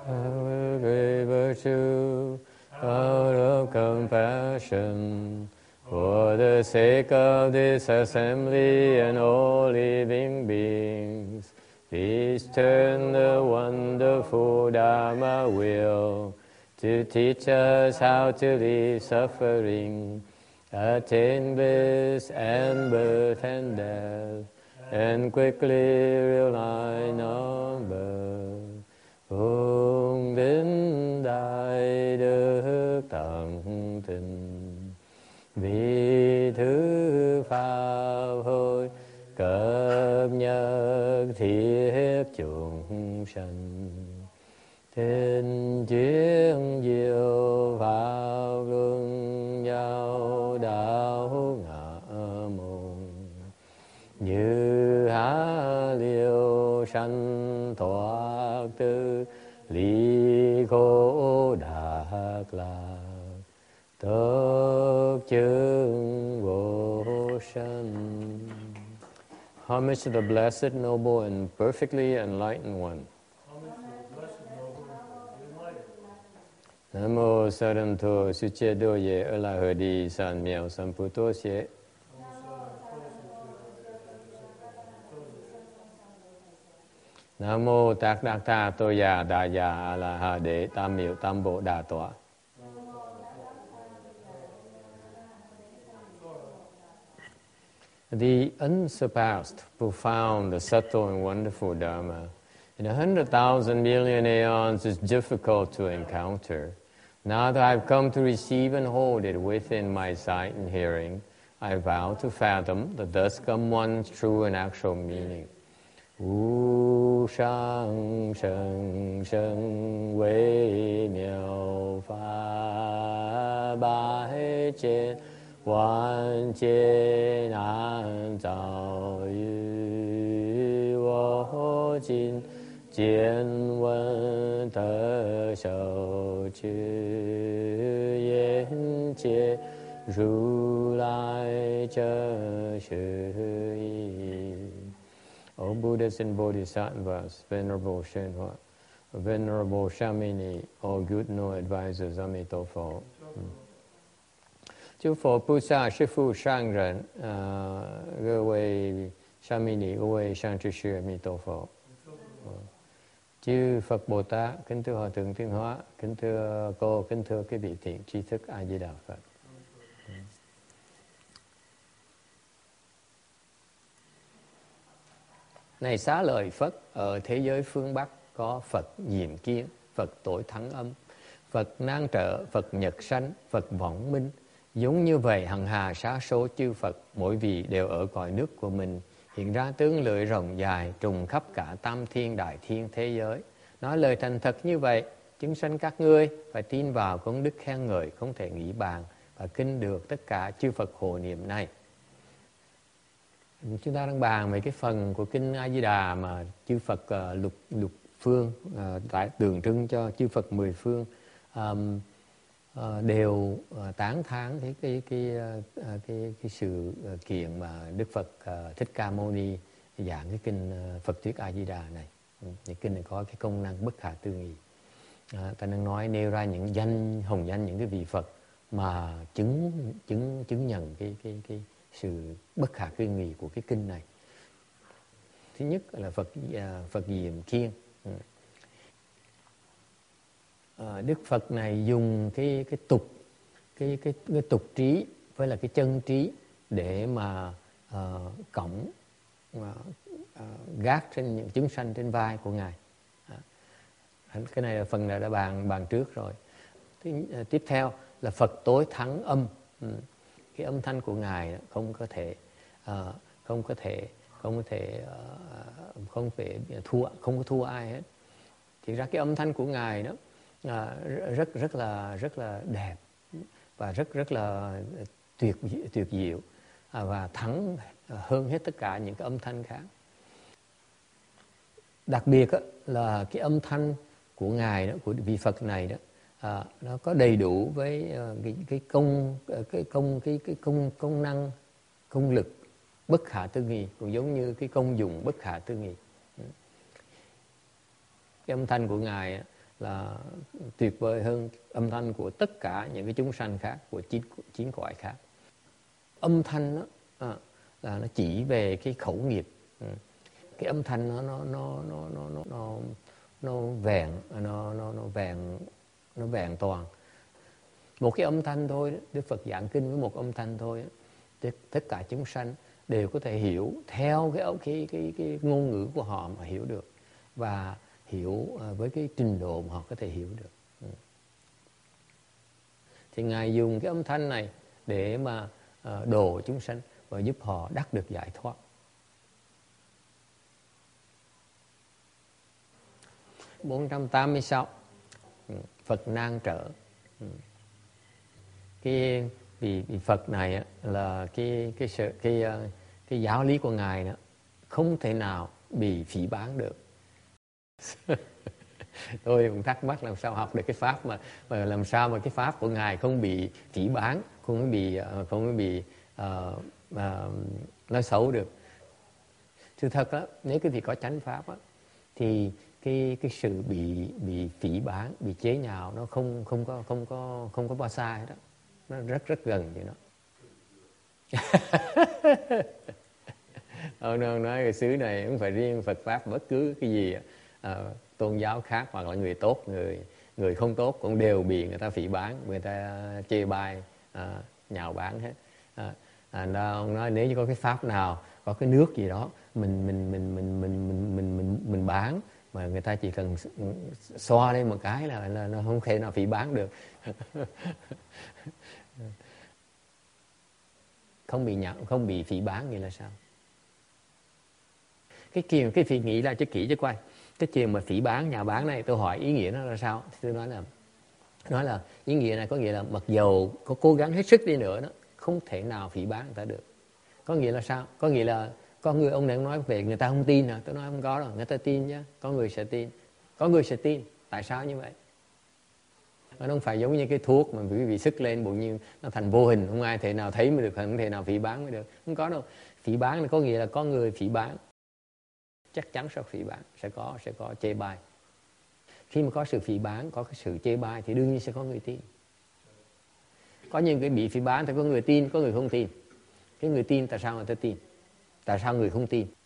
great virtue out of compassion for the sake of this assembly and all living beings. Please turn the wonderful Dharma wheel to teach us how to leave suffering, attain bliss and birth and death, and quickly realign on birth. Phụng vinh đại đức tận tình, vì thứ pháp hồi cập nhật thiết chúng sanh. Thinh chuyên diệu pháp luân giao đạo ngã môn, như há liêu sanh thoát tư ly khổ đạt lạc, tốt chứng vô sanh. Homage to the blessed, noble, and perfectly enlightened one. Nam mô Saranto Suchedoye Alahadi San Miao Samputosye. Nam mô Tát Đắc Tha Tô Già Đà Già A La Ha Đế Tam Miệu Tam Bộ Đà Tọa. The unsurpassed, profound, the subtle and wonderful Dharma in 100,000 million aeons is difficult to encounter. Now that I've come to receive and hold it within my sight and hearing, I vow to fathom the thus come one's true and actual meaning. Wu shang sheng sheng wei miao fa bai jian wan jian an zao yu wo jin jian wen de shou ju yan jie ru lai zhe shu yi. O Buddhas and Bodhisattvas, Venerable Shenhua, Venerable Shamini, all good no advisors, Amitabha. Chư Phật Bồ Tát, Sư Phụ Sang Rần,各位 Shamini, 各位上智师 Amitabha. Chư Phật Bồ Tát, kính thưa Hòa Thượng Thiên Hóa, kính thưa cô, kính thưa quý vị thiện tri thức A Di Đà Phật. Này xá lợi Phất, ở thế giới phương Bắc có Phật Diệm Kiên, Phật Tối Thắng Âm, Phật Nan Trợ, Phật Nhật Sanh, Phật Võng Minh. Giống như vậy hằng hà sa số chư Phật, mỗi vị đều ở cõi nước của mình, hiện ra tướng lưỡi rộng dài, trùng khắp cả tam thiên đại thiên thế giới. Nói lời thành thật như vậy, chúng sanh các ngươi phải tin vào công đức khen ngợi không thể nghĩ bàn và kinh được tất cả chư Phật hộ niệm này. Chúng ta đang bàn về cái phần của kinh A Di Đà mà chư Phật lục phương tại tượng trưng cho chư Phật mười phương đều tán thán cái sự kiện mà Đức Phật Thích Ca Mâu Ni giảng cái kinh Phật thuyết A Di Đà này. Cái kinh này có cái công năng bất khả tư nghị. Ta đang nói nêu ra những hồng danh những cái vị Phật mà chứng nhận cái sự bất khả tư nghị của cái kinh này. Thứ nhất là Phật Diệm Kiên. Đức Phật này dùng cái tục trí với là cái chân trí để mà cõng gác trên những chúng sanh trên vai của Ngài. Cái này là phần đã bàn trước rồi. Tiếp theo là Phật Tối Thắng Âm. Cái âm thanh của Ngài không có thua ai hết. Thì ra cái âm thanh của Ngài đó rất là đẹp và rất là tuyệt diệu và thắng hơn hết tất cả những cái âm thanh khác. Đặc biệt là cái âm thanh của Ngài đó, của vị Phật này đó, nó có đầy đủ với cái công năng, công lực bất khả tư nghị, cũng giống như cái công dụng bất khả tư nghị. Cái âm thanh của Ngài là tuyệt vời hơn âm thanh của tất cả những cái chúng sanh khác, của chín cõi khác. Âm thanh đó, là nó chỉ về cái khẩu nghiệp. Cái âm thanh nó vẹn toàn. Một cái âm thanh thôi, Đức Phật giảng kinh với một âm thanh thôi, tất cả chúng sanh đều có thể hiểu theo cái ngôn ngữ của họ mà hiểu được, và hiểu với cái trình độ mà họ có thể hiểu được. Thì Ngài dùng cái âm thanh này để mà độ chúng sanh và giúp họ đắc được giải thoát. Câu 486, Phật nan trở. Vì Phật này là cái giáo lý của Ngài đó, không thể nào bị phỉ báng được. Tôi cũng thắc mắc làm sao học được cái pháp mà làm sao mà cái pháp của Ngài không bị phỉ báng, không bị nói xấu được. Sự thật đó, nếu cái gì có chánh pháp đó, thì cái sự bị phỉ báng, bị chế nhạo nó không có bao xa hết đó. Nó rất gần vậy đó. Ông nói cái xứ này không phải riêng Phật pháp, bất cứ cái gì tôn giáo khác hoặc là người tốt, người không tốt cũng đều bị người ta phỉ báng, người ta chê bai, nhạo báng hết. Ông nói nếu như có cái pháp nào, có cái nước gì đó mình bán mà người ta chỉ cần xoa lên một cái là nó không thể nào phỉ báng được. Không bị phỉ báng nghĩa là sao? Cái phỉ nghĩ là chứ kỹ chứ coi. Cái chuyện mà phỉ báng, nhạo báng này, tôi hỏi ý nghĩa nó là sao? Thì tôi nói là ý nghĩa này có nghĩa là mặc dầu có cố gắng hết sức đi nữa đó, không thể nào phỉ báng người ta được. Có nghĩa là sao? Có nghĩa là có người, ông này nói về người ta không tin à? Tôi nói không có đâu, người ta tin chứ. Có người sẽ tin. Có người sẽ tin. Tại sao như vậy? Nó không phải giống như cái thuốc mà quý vị sức lên bụng như nó thành vô hình, không ai thể nào thấy mới được, không thể nào phỉ báng mới được. Không có đâu. Phỉ báng là có nghĩa là có người phỉ báng, chắc chắn sẽ phỉ báng, sẽ có chê bai. Khi mà có sự phỉ báng, có cái sự chê bai thì đương nhiên sẽ có người tin. Có những cái bị phỉ báng thì có người tin, có người không tin. Cái người tin tại sao người ta tin? Tại sao người không tin?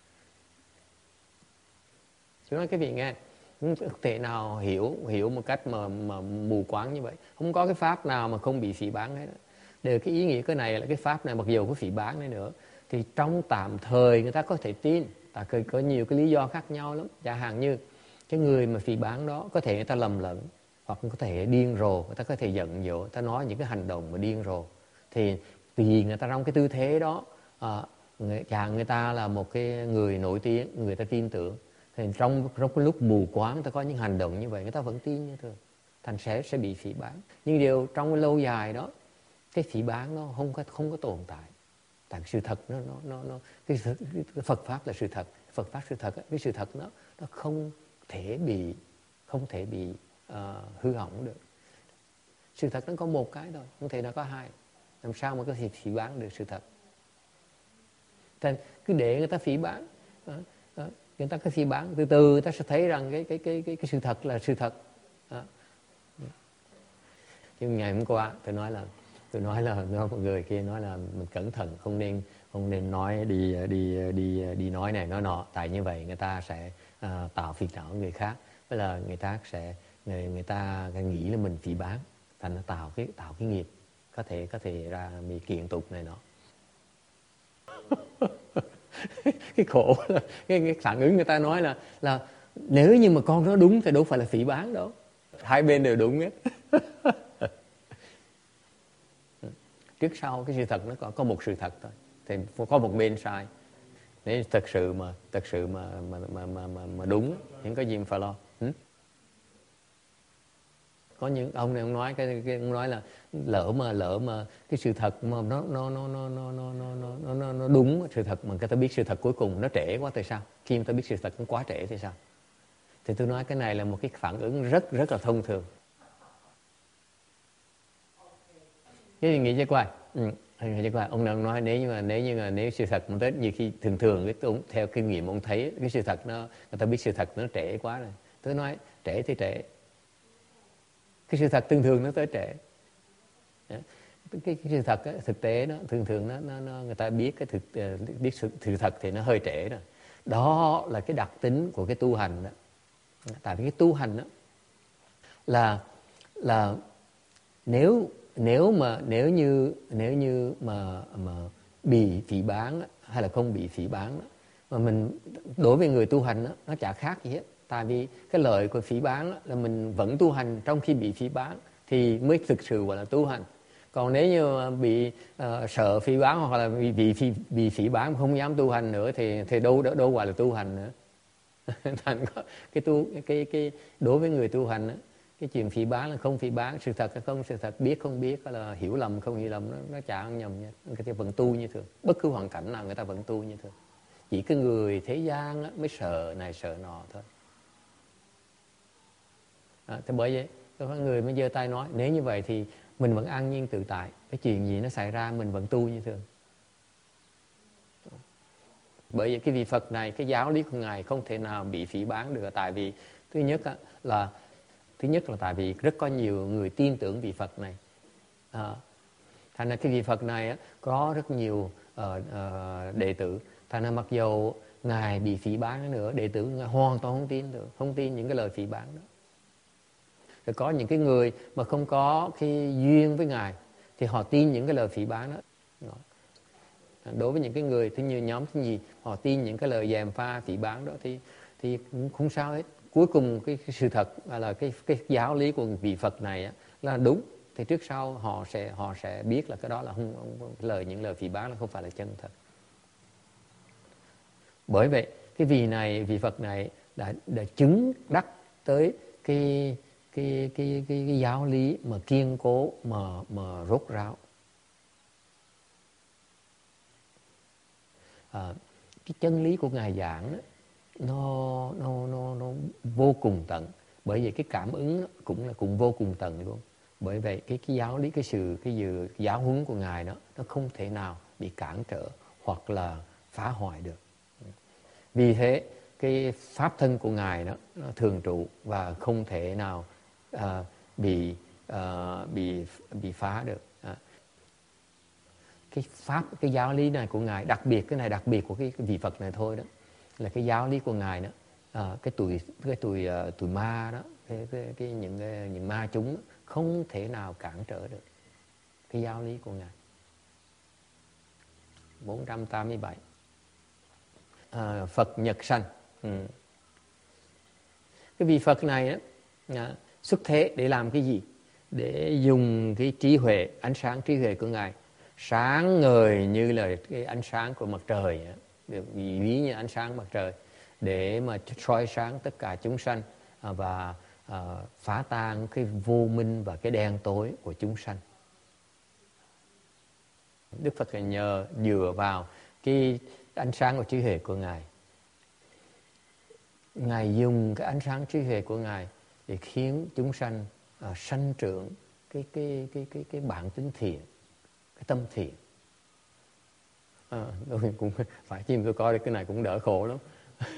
Tôi nói cái vị nghe, không thể nào hiểu một cách mà mù quáng như vậy. Không có cái pháp nào mà không bị phỉ báng hết. Đều cái ý nghĩa cái này là cái pháp này mặc dù có phỉ báng này nữa thì trong tạm thời người ta có thể tin. Tại có nhiều cái lý do khác nhau lắm. Chẳng hạn như cái người mà phỉ báng đó có thể người ta lầm lẫn, hoặc có thể điên rồ, người ta có thể giận dỗi, người ta nói những cái hành động mà điên rồ. Thì vì người ta trong cái tư thế đó, người ta là một cái người nổi tiếng, người ta tin tưởng, thì trong cái lúc mù quáng người ta có những hành động như vậy, người ta vẫn tin như thường, thành sẽ bị phỉ báng. Nhưng điều trong cái lâu dài đó, cái phỉ báng nó không có tồn tại. Tại sự thật cái Phật pháp là sự thật. Phật pháp sự thật, cái sự thật nó không thể bị hư hỏng được. Sự thật nó có một cái thôi, không thể nó có hai. Làm sao mà có thể phỉ báng được sự thật? Thành cứ để người ta phỉ báng, người ta cứ phỉ báng, từ từ người ta sẽ thấy rằng cái sự thật là sự thật. Nhưng ngày hôm qua tôi nói là một người kia nói là mình cẩn thận, không nên nói đi nói này nói nọ, tại như vậy người ta sẽ tạo phiền não người khác, tức là người ta nghĩ là mình phỉ báng, thành nó tạo cái nghiệp, có thể ra bị kiện tụng này nọ. Cái khổ là cái phản ứng người ta nói là nếu như mà con nói đúng thì đâu phải là phỉ báng đâu, hai bên đều đúng hết. Trước sau cái sự thật nó có một sự thật thôi, thì có một bên sai. Nếu thật sự mà đúng, những cái gì mà phải lo. Có những ông này ông nói ông nói là lỡ mà cái sự thật mà nó đúng, sự thật mà người ta biết sự thật cuối cùng nó trễ quá thì sao? Khi người ta biết sự thật nó quá trễ thì sao? Thì tôi nói cái này là một cái phản ứng rất là thông thường. Cái gì nghĩ chứ quay? Ông đang nói nếu sự thật mà tới nhiều khi thường theo kinh nghiệm ông thấy cái sự thật người ta biết sự thật nó trễ quá rồi. Tôi nói trễ thì trễ, Cái sự thật thường thường nó tới trễ. Cái sự thật thực tế đó thường thường nó người ta biết cái biết sự thật thì nó hơi trễ rồi. Đó là cái đặc tính của cái tu hành đó. Tại vì cái tu hành đó là nếu như mà bị phỉ báng hay là không bị phỉ báng đó, mà mình đối với người tu hành đó, nó chả khác gì hết. Tại vì cái lợi của phỉ báng đó, là mình vẫn tu hành trong khi bị phỉ báng thì mới thực sự gọi là tu hành. Còn nếu như bị sợ phỉ báng hoặc là bị phỉ báng không dám tu hành nữa thì đâu gọi là tu hành nữa. Thành có cái đối với người tu hành đó, cái chuyện phỉ báng là không phỉ báng, sự thật là không sự thật, biết không biết, là hiểu lầm không hiểu lầm, nó chả ăn nhầm nha. Người ta vẫn tu như thường, bất cứ hoàn cảnh nào người ta vẫn tu như thường. Chỉ cái người thế gian á, mới sợ này sợ nọ thôi. Thế bởi vậy có người mới giơ tay nói nếu như vậy thì mình vẫn an nhiên tự tại, cái chuyện gì nó xảy ra mình vẫn tu như thường. Bởi vậy cái vị Phật này, cái giáo lý của Ngài không thể nào bị phỉ báng được. Tại vì thứ nhất là tại vì rất có nhiều người tin tưởng vị Phật này. Thành ra cái vị Phật này có rất nhiều đệ tử. Thành ra mặc dù Ngài bị phỉ báng nữa, đệ tử Ngài hoàn toàn không tin được, không tin những cái lời phỉ báng đó. Rồi có những cái người mà không có cái duyên với Ngài thì họ tin những cái lời phỉ báng đó. Đối với những cái người thứ như nhóm thứ gì họ tin những cái lời gièm pha phỉ báng đó thì cũng không sao hết. Cuối cùng cái sự thật là cái giáo lý của vị Phật này là đúng, thì trước sau họ sẽ biết là cái đó là những lời phỉ báng là không phải là chân thật. Bởi vậy cái vị Phật này đã chứng đắc tới cái giáo lý mà kiên cố mà rốt ráo. Cái chân lý của Ngài giảng đó, nó vô cùng tận. Bởi vậy cái cảm ứng cũng vô cùng tận luôn. Bởi vậy cái giáo lý, cái giáo huấn của Ngài đó, nó không thể nào bị cản trở hoặc là phá hoại được. Vì thế cái pháp thân của Ngài đó nó thường trụ và không thể nào bị phá được. Cái giáo lý này của Ngài đặc biệt, cái này đặc biệt của cái vị Phật này thôi đó, là cái giáo lý của Ngài đó, cái tụi ma đó, những ma chúng không thể nào cản trở được cái giáo lý của Ngài. 487 Phật Nhật Sanh. Cái vị Phật này đó, xuất thế để làm cái gì? Để dùng cái trí huệ, ánh sáng trí huệ của Ngài sáng ngời như là cái ánh sáng của mặt trời, được ví như ánh sáng mặt trời, để mà soi sáng tất cả chúng sanh và phá tan cái vô minh và cái đen tối của chúng sanh. Đức Phật nhờ dựa vào cái ánh sáng của trí huệ của Ngài. Ngài dùng cái ánh sáng trí huệ của Ngài để khiến chúng sanh sanh trưởng cái bản tính thiện, cái tâm thiện. Tôi cũng phải chim tôi coi cái này cũng đỡ khổ lắm.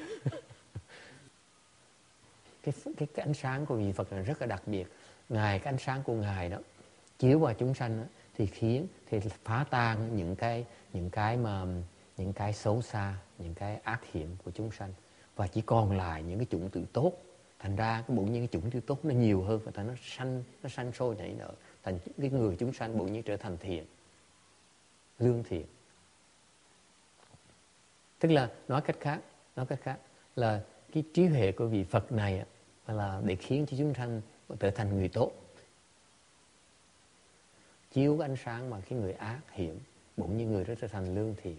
cái ánh sáng của vị Phật này rất là đặc biệt. Cái ánh sáng của Ngài đó chiếu vào chúng sanh đó, thì phá tan những cái xấu xa, những cái ác hiểm của chúng sanh, và chỉ còn lại những cái chủng tử tốt. Thành ra cái bỗng nhiên cái chủng tử tốt nó nhiều hơn, và nó sanh sôi nảy nở, thành cái người chúng sanh bỗng nhiên trở thành thiện, lương thiện. Tức là nói cách khác là cái trí huệ của vị Phật này là để khiến cho chúng sanh trở thành người tốt, chiếu ánh sáng mà cái người ác hiểm bỗng nhiên người đó trở thành lương thiện.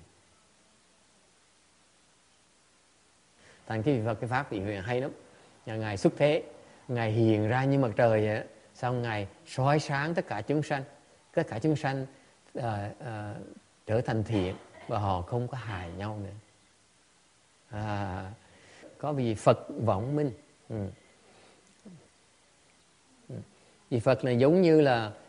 Thành cái vị Phật, cái pháp vị nguyện hay lắm. Ngài xuất thế, Ngài hiện ra như mặt trời vậy, xong Ngài soi sáng tất cả chúng sanh trở thành thiện, và họ không có hại nhau nữa. Có vị Phật vọng minh. Vị Phật này giống như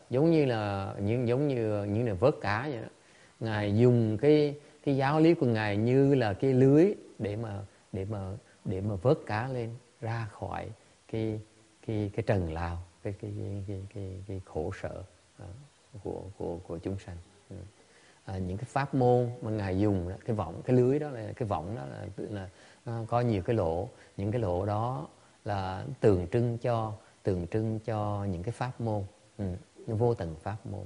là vớt cá vậy đó. Ngài dùng cái giáo lý của Ngài như là cái lưới để mà vớt cá lên ra khỏi cái trần lao, cái khổ sở của chúng sanh. Những cái pháp môn mà Ngài dùng đó, cái võng, cái lưới đó, là cái võng đó là có nhiều cái lỗ. Những cái lỗ đó là tượng trưng cho những cái pháp môn, vô tận pháp môn.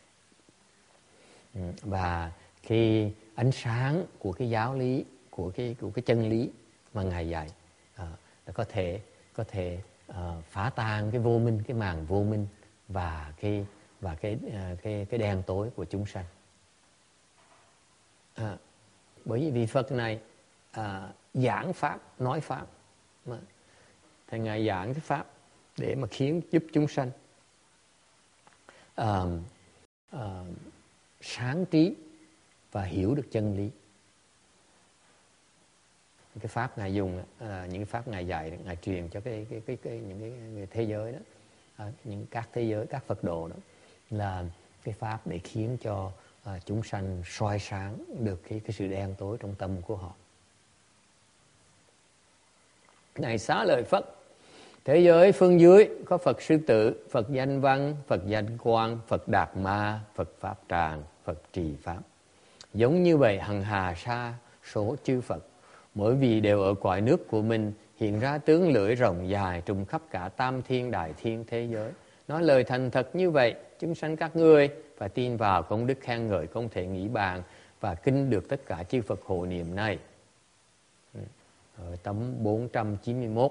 Và khi ánh sáng của cái giáo lý, của cái chân lý mà Ngài dạy, là có thể phá tan cái vô minh, cái màn vô minh và cái đen tối của chúng sanh. Bởi vì Phật này giảng pháp, nói pháp, thì Ngài giảng cái pháp để mà giúp chúng sanh sáng trí và hiểu được chân lý. Cái pháp Ngài dùng, những cái pháp Ngài dạy, Ngài truyền cho những cái thế giới đó, các thế giới, các Phật độ đó, là cái pháp để khiến cho chúng sanh soi sáng được cái sự đen tối trong tâm của họ. Ngài xá lợi Phất: thế giới phương dưới có Phật Sư Tử, Phật Danh Văn, Phật Danh Quang, Phật Đạt Ma, Phật Pháp Tràng, Phật Trì Pháp. Giống như vậy hằng hà sa số chư Phật, mỗi vị đều ở cõi nước của mình, hiện ra tướng lưỡi rộng dài trùm khắp cả tam thiên đại thiên thế giới. Nói lời thành thật như vậy, chúng sanh các ngươi phải tin vào công đức khen ngợi không thể nghĩ bàn và kinh được tất cả chư Phật hộ niệm này. Ở tấm 491.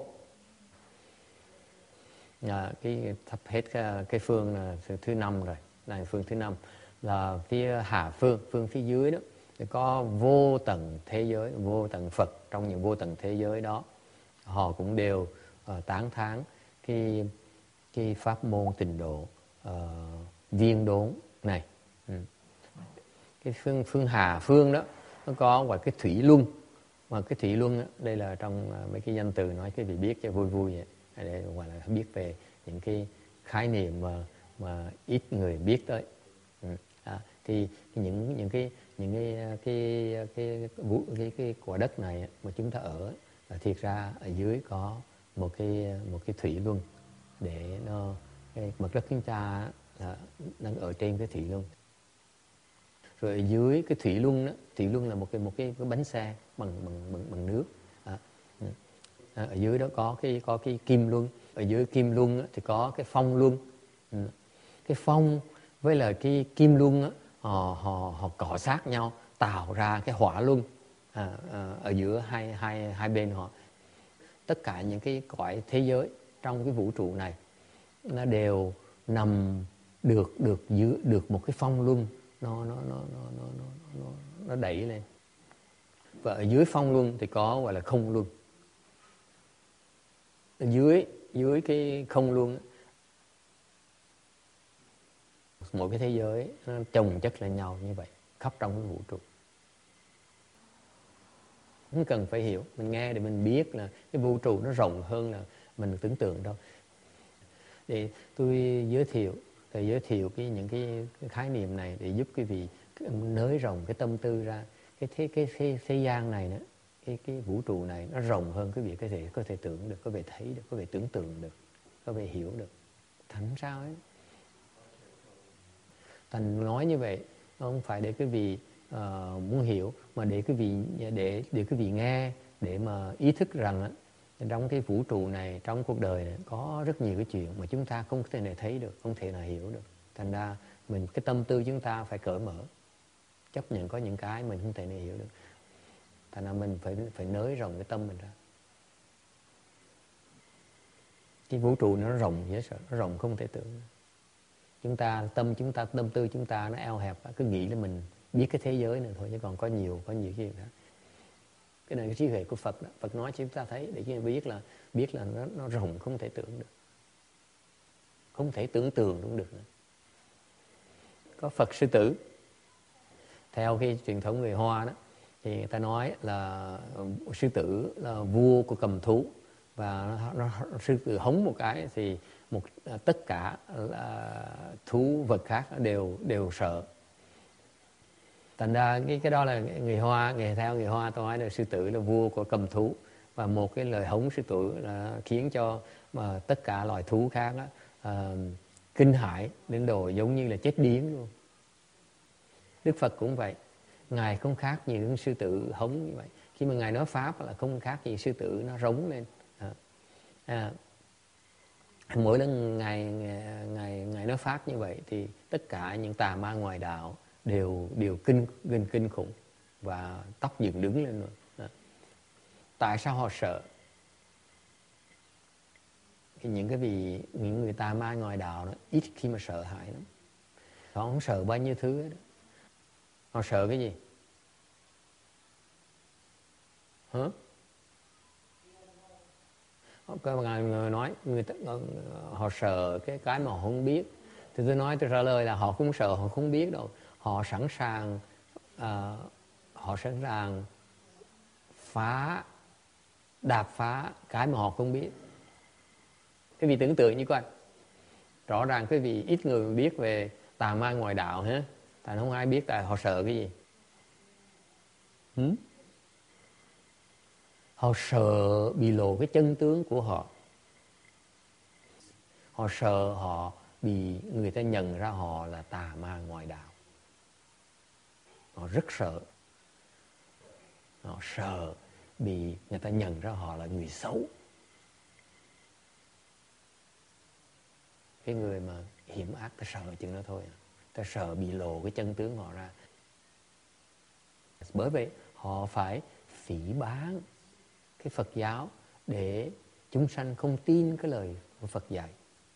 Cái sắp hết cái phương là thứ 5 rồi. Này phương thứ 5 là phía hạ phương phía dưới đó, thì có vô tận thế giới, vô tận Phật. Trong những vô tận thế giới đó, họ cũng đều tán thán cái pháp môn tịnh độ viên đốn này. Cái phương hạ phương đó, nó có gọi cái thủy luân. Mà cái thủy luân đó, đây là trong mấy cái danh từ nói cái vị biết cho vui vui vậy. Để gọi là biết về những cái khái niệm mà ít người biết tới. Thì những cái quả đất này mà chúng ta ở, là thiệt ra ở dưới có một cái thủy luân, để nó cái mặt đất chúng ta đang ở trên cái thủy luân. Rồi ở dưới cái thủy luân đó, thủy luân là một cái bánh xe bằng nước. Ở dưới đó có cái kim luân. Ở dưới kim luân thì có cái phong luân. Cái phong với là cái kim luân á, họ cọ sát nhau tạo ra cái hỏa luân ở giữa hai bên họ. Tất cả những cái cõi thế giới trong cái vũ trụ này nó đều nằm được một cái phong luân nó đẩy lên. Và ở dưới phong luân thì có gọi là không luân. Ở dưới cái không luân, mỗi cái thế giới nó chồng chất lên nhau như vậy khắp trong cái vũ trụ. Không cần phải hiểu, mình nghe để mình biết là cái vũ trụ nó rộng hơn là mình tưởng tượng đâu. Để tôi giới thiệu những cái khái niệm này để giúp quý vị nới rộng cái tâm tư ra. Cái thế gian này nữa, cái vũ trụ này nó rộng hơn quý vị có thể tưởng được, có thể thấy được, có thể tưởng tượng được, có thể hiểu được. Thành sao ấy? Thành nói như vậy không phải để quý vị muốn hiểu, mà để quý vị nghe, để mà ý thức rằng trong cái vũ trụ này, trong cuộc đời này có rất nhiều cái chuyện mà chúng ta không thể nào thấy được, không thể nào hiểu được. Thành ra cái tâm tư chúng ta phải cởi mở, chấp nhận có những cái mình không thể nào hiểu được. Thành ra mình phải nới rộng cái tâm mình ra. Cái vũ trụ nó rộng dễ sợ, nó rộng không thể tưởng. Tâm tư chúng ta nó eo hẹp, cứ nghĩ là mình biết cái thế giới này thôi, chứ còn có nhiều cái gì khác. Cái này cái trí huệ của Phật đó. Phật nói cho chúng ta thấy để chúng ta biết là nó rộng không thể tưởng được, không thể tưởng tượng cũng được nữa. Có Phật Sư Tử. Theo cái truyền thống người Hoa đó, thì người ta nói là sư tử là vua của cầm thú, và sư tử hống một cái thì tất cả thú vật khác đều sợ. Thành ra cái đó là người Hoa, theo người Hoa tôi nói là sư tử là vua của cầm thú, và một cái lời hống sư tử là khiến cho mà tất cả loài thú khác kinh hãi đến độ giống như là chết điếng luôn. Đức Phật cũng vậy, Ngài không khác gì những sư tử hống như vậy. Khi mà Ngài nói pháp là không khác gì sư tử nó rống lên. Mỗi lần Ngài nói pháp như vậy thì tất cả những tà ma ngoại đạo đều kinh khủng và tóc dựng đứng lên rồi. Tại sao họ sợ? Những người tà ma ngoại đạo đó ít khi mà sợ hãi lắm. Họ không sợ bao nhiêu thứ hết. Họ sợ cái gì? Hả? Có người nói họ sợ cái mà họ không biết. Thì tôi trả lời là họ không sợ, họ không biết đâu. Họ sẵn sàng đạp phá cái mà họ không biết. Quý vị tưởng tượng như coi, rõ ràng quý vị ít người biết về tà ma ngoại đạo ha, tại không ai biết, tại họ sợ cái gì? Họ sợ bị lộ cái chân tướng của họ. Họ sợ họ bị người ta nhận ra họ là tà ma ngoại đạo. Họ rất sợ. Họ sợ bị người ta nhận ra họ là người xấu. Cái người mà hiểm ác ta sợ chừng đó thôi. Ta sợ bị lộ cái chân tướng họ ra. Bởi vậy họ phải phỉ báng cái Phật giáo để chúng sanh không tin cái lời của Phật dạy.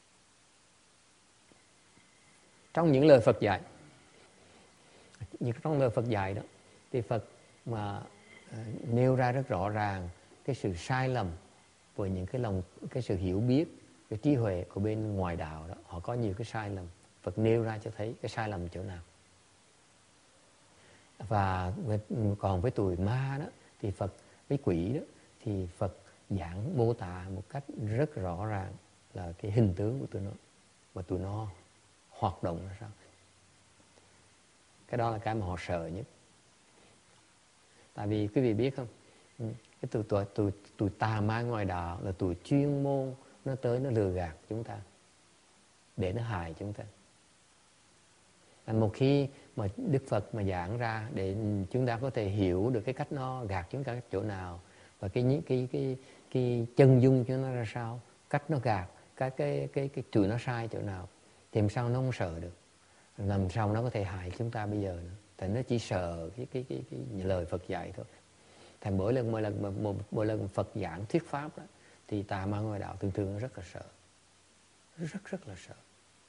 Trong những lời Phật dạy, trong lời Phật dạy đó, thì Phật mà nêu ra rất rõ ràng cái sự sai lầm với những cái sự hiểu biết, cái trí huệ của bên ngoài đạo đó, họ có nhiều cái sai lầm. Phật nêu ra cho thấy cái sai lầm chỗ nào. Và còn với tụi ma đó, thì Phật, với quỷ đó, thì Phật giảng mô tả một cách rất rõ ràng là cái hình tướng của tụi nó, và tụi nó hoạt động ra sao. Cái đó là cái mà họ sợ nhất. Tại vì quý vị biết không, cái tụi tà ma ngoài đạo là tụi chuyên môn, nó tới nó lừa gạt chúng ta để nó hại chúng ta. Một khi mà Đức Phật mà giảng ra để chúng ta có thể hiểu được cái cách nó gạt chúng ta chỗ nào, và cái chân dung cho nó ra sao, cách nó gạt, cái chữ nó sai chỗ nào, thì làm sao nó không sợ được, làm sao nó có thể hại chúng ta bây giờ nữa. Tại nó chỉ sợ cái lời Phật dạy thôi. Thành mỗi lần Phật giảng thuyết pháp đó, thì tà ma ngoại đạo thường rất là sợ, rất là sợ.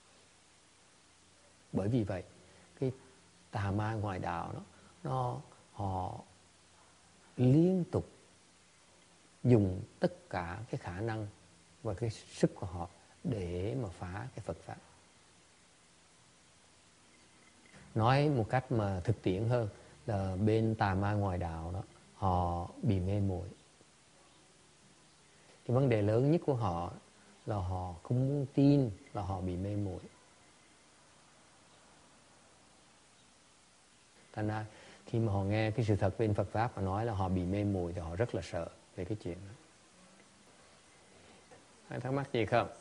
Bởi vì vậy cái tà ma ngoại đạo đó, họ liên tục dùng tất cả cái khả năng và cái sức của họ để mà phá cái Phật pháp. Nói một cách mà thực tiễn hơn là bên tà ma ngoại đạo đó, họ bị mê muội. Cái vấn đề lớn nhất của họ là họ không muốn tin, là họ bị mê muội. Thành ra khi mà họ nghe cái sự thật bên Phật pháp và nói là họ bị mê muội, thì họ rất là sợ về cái chuyện đó. Ai thắc mắc gì không?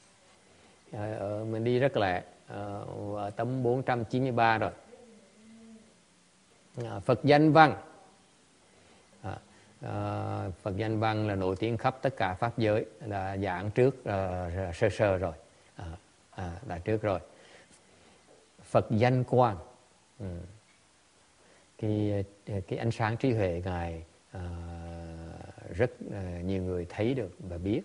Mình đi rất lẹ, ở tấm 493 rồi. Phật danh văn. Phật danh văn là nổi tiếng khắp tất cả pháp giới, là giảng trước sơ rồi, là trước rồi. Phật danh quang, cái ánh sáng trí huệ Ngài rất nhiều người thấy được và biết.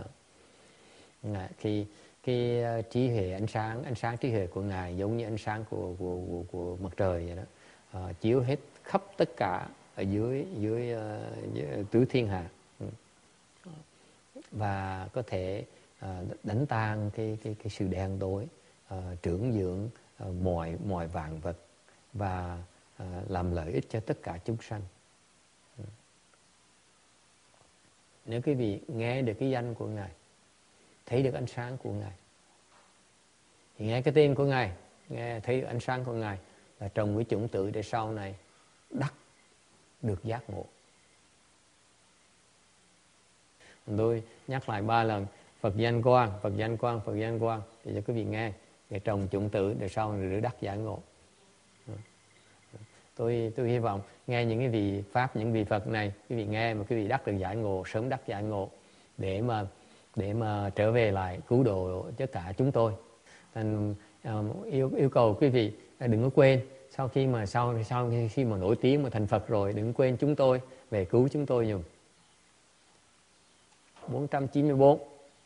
Khi cái trí huệ, ánh sáng trí huệ của Ngài giống như ánh sáng của mặt trời vậy đó, chiếu hết khắp tất cả ở dưới tứ thiên hạ, và có thể đánh tan cái sự đen tối, trưởng dưỡng mọi vạn vật, và làm lợi ích cho tất cả chúng sanh. Nếu quý vị nghe được cái danh của Ngài, thấy được ánh sáng của Ngài, thì nghe cái tên của Ngài, nghe thấy ánh sáng của Ngài, là trồng cái chủng tử để sau này đắc được giác ngộ. Tôi nhắc lại 3 lần, Phật danh quang, Phật danh quang, Phật danh quang để cho quý vị nghe, để trồng chủng tử để sau này đắc giải ngộ. Tôi hy vọng nghe những cái vị pháp, những vị Phật này, quý vị nghe mà quý vị đắc được giải ngộ, sớm đắc giải ngộ để mà trở về lại cứu độ tất cả chúng tôi. Thành yêu cầu quý vị đừng có quên, sau khi mà nổi tiếng mà thành Phật rồi, đừng quên chúng tôi về cứu chúng tôi dùm. 494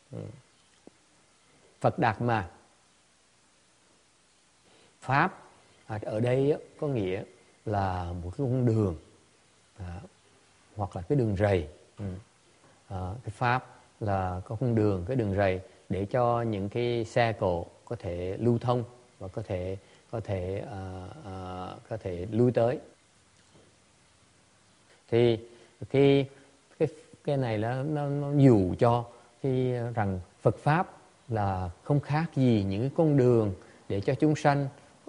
Phật Đạt Ma. Pháp ở đây có nghĩa là một cái con đường hoặc là cái đường rầy. Cái pháp là có con đường, cái đường rầy để cho những cái xe cộ có thể lưu thông và có thể lui tới. Thì cái này nó dù cho khi rằng Phật pháp là không khác gì những cái con đường để cho chúng sanh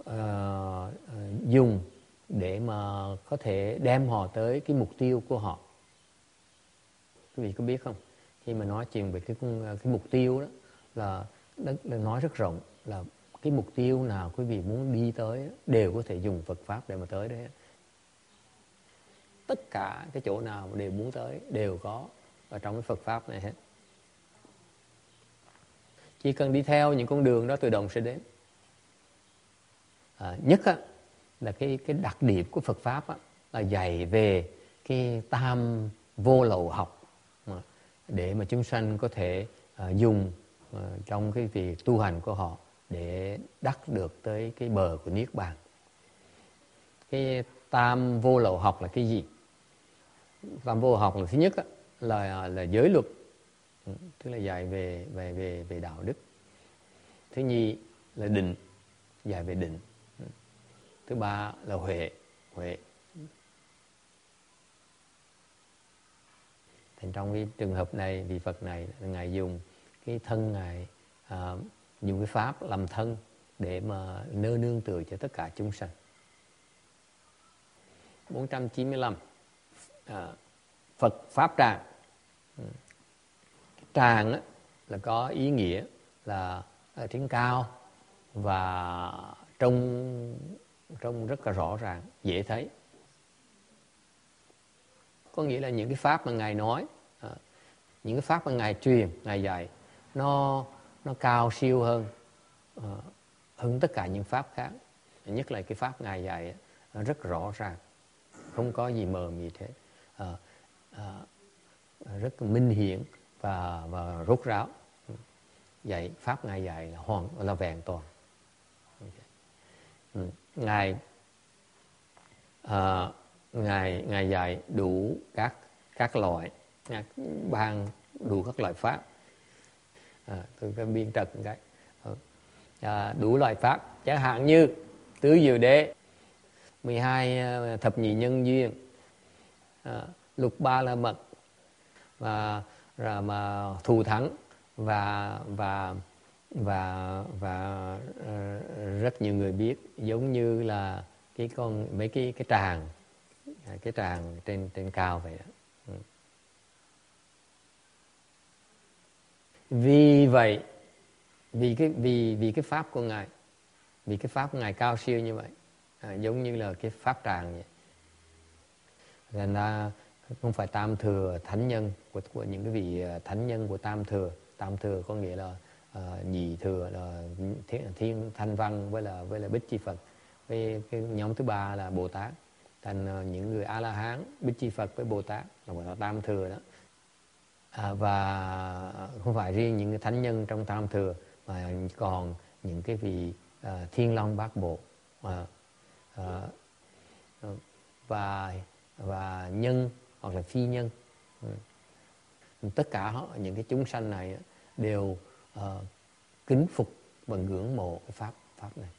dùng để mà có thể đem họ tới cái mục tiêu của họ. Quý vị có biết không? Khi mà nói chuyện về cái mục tiêu đó là nói rất rộng, là cái mục tiêu nào quý vị muốn đi tới đều có thể dùng Phật pháp để mà tới đấy. Tất cả cái chỗ nào đều muốn tới đều có ở trong cái Phật pháp này hết. Chỉ cần đi theo những con đường đó tự động sẽ đến. Nhất là cái đặc điểm của Phật pháp là dạy về cái tam vô lậu học để mà chúng sanh có thể dùng trong cái việc tu hành của họ để đắc được tới cái bờ của Niết Bàn. Cái tam vô lậu học là cái gì? Tam vô lậu học là thứ nhất là giới luật, tức là dạy về đạo đức. Thứ nhì là định, dạy về định. Thứ ba là huệ. Thành trong cái trường hợp này, vị Phật này, Ngài dùng cái thân Ngài, dùng cái pháp làm thân để mà nương tựa cho tất cả chúng sanh. 495 Phật Pháp Tràng. Cái tràng là có ý nghĩa là ở trên cao và trông rất là rõ ràng, dễ thấy. Có nghĩa là những cái pháp mà Ngài nói, những cái pháp mà Ngài truyền, Ngài dạy, nó cao siêu hơn tất cả những pháp khác. Nhất là cái pháp Ngài dạy nó rất rõ ràng, không có gì mờ mịt hết, rất minh hiển và rốt ráo. Dạy pháp Ngài dạy là vẹn toàn. Ngài dạy đủ các loại, ban đủ các loại pháp. Tôi có biên trật một cái. Đủ loại pháp, chẳng hạn như tứ diệu đế, 12 thập nhị nhân duyên, lục ba la mật, và thù thắng và rất nhiều người biết, giống như là mấy cái tràng trên cao vậy đó. Vì vậy, vì cái pháp của Ngài, vì cái pháp của Ngài cao siêu như vậy, giống như là cái pháp tràng vậy. Thành ra không phải tam thừa thánh nhân của những cái vị thánh nhân của tam thừa. Tam thừa có nghĩa là nhị thừa là Thiên Thanh Văn với là Bích Chi Phật. Cái nhóm thứ ba là Bồ Tát. Thành những người A La Hán, Bích Chi Phật với Bồ Tát là gọi là tam thừa đó. Và không phải riêng những cái thánh nhân trong tam thừa, mà còn những cái vị Thiên Long Bát Bộ và nhân hoặc là phi nhân. Tất cả họ, những cái chúng sanh này đều kính phục và ngưỡng mộ cái pháp này.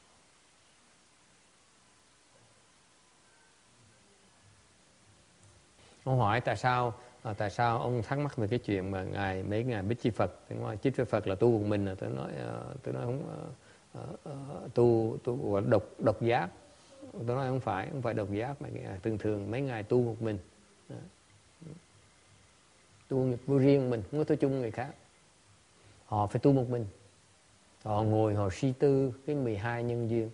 Ông hỏi tại sao ông thắc mắc về cái chuyện mà mấy ngài Bích Chi Phật, Bích Chi Phật là tu một mình. Tôi nói không, tu gọi độc giác. Tôi nói không phải độc giác, mà thường mấy ngài tu một mình, tu riêng mình, không có tu chung người khác. họ phải tu một mình. Họ ngồi họ suy tư cái 12 nhân duyên.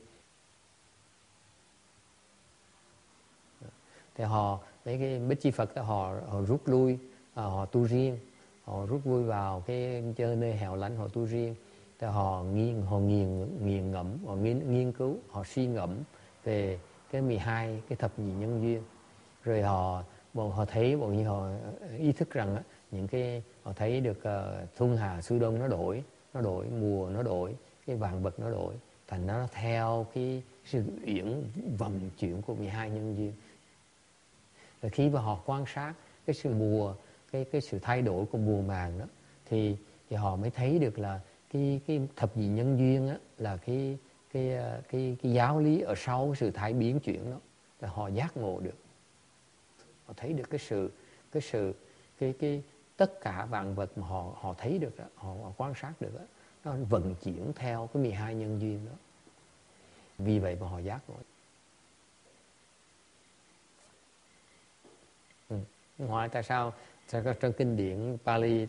Thì mấy cái Bích Chi Phật họ rút lui, họ tu riêng, họ rút lui vào cái nơi hẻo lánh, họ tu riêng. Thì họ nghiền ngẫm, họ nghiên cứu, họ suy ngẫm về cái 12 cái thập nhị nhân duyên. Rồi họ thấy bọn như họ ý thức rằng những cái họ thấy được Xuân Hà Xuân Đông nó đổi mùa, nó đổi cái vạn vật, nó đổi thành nó theo cái sự uyển vòng chuyển của 12 nhân duyên. Rồi khi mà họ quan sát cái sự cái sự thay đổi của mùa màng đó, thì họ mới thấy được là cái thập nhị nhân duyên á, là cái giáo lý ở sau sự thay biến chuyển đó, là họ giác ngộ được. Họ thấy được cái tất cả vạn vật mà họ thấy được đó, họ quan sát được đó, nó vận chuyển theo cái 12 nhân duyên đó. Vì vậy mà họ giác ngộ. Ngoài tại sao trong kinh điển Pali,